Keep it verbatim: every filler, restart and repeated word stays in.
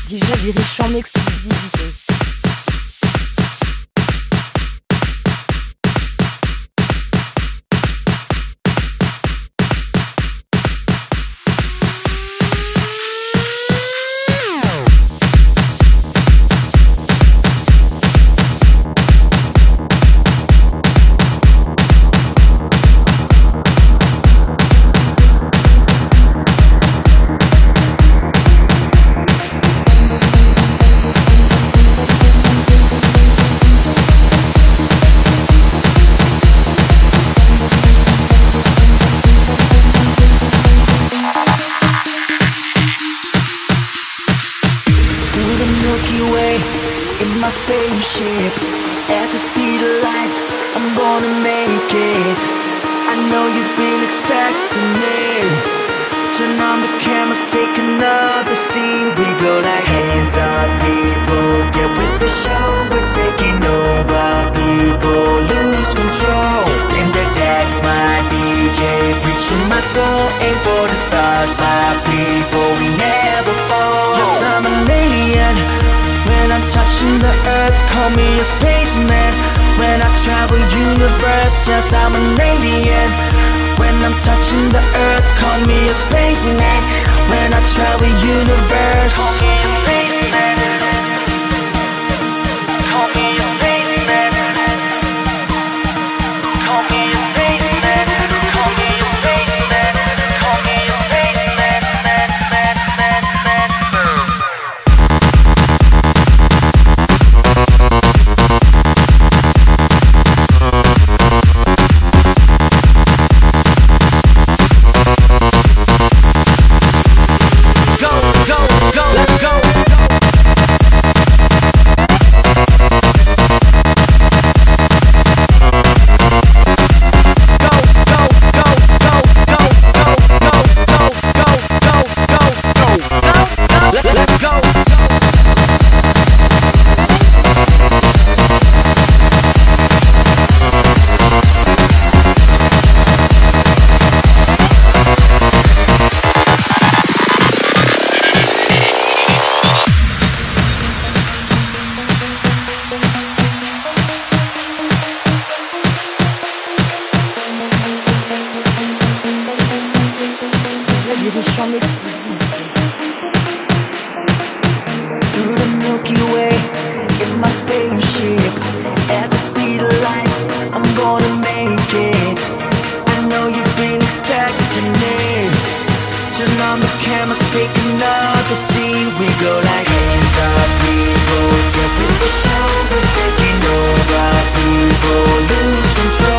D J Virich en exclusivité. My spaceship at the speed of light, I'm gonna make it. I know you've been expecting me. Turn on the cameras, take another scene. We go like hands up, people, get with the show. We're taking over, people lose control. In the decks, my D J, preaching my soul. Aim for the stars, my people, we never fall. Yes, I'm an alien. When I'm touching the earth, call me a spaceman. When I travel universe, yes, I'm an alien. When I'm touching the earth, call me a spaceman. When I travel universe, call me a spaceman. Call me a spaceman. Call me a spaceman. Call me a spaceman. Call me a spaceman. Man, man, man, man, man. Virich en exclusivité. Through the Milky Way, in my spaceship, at the speed of light, I'm gonna make it. I know you've been expecting me. Turn on the cameras, take another scene. We go like hands up, people, get with the show. We're taking over, people lose control.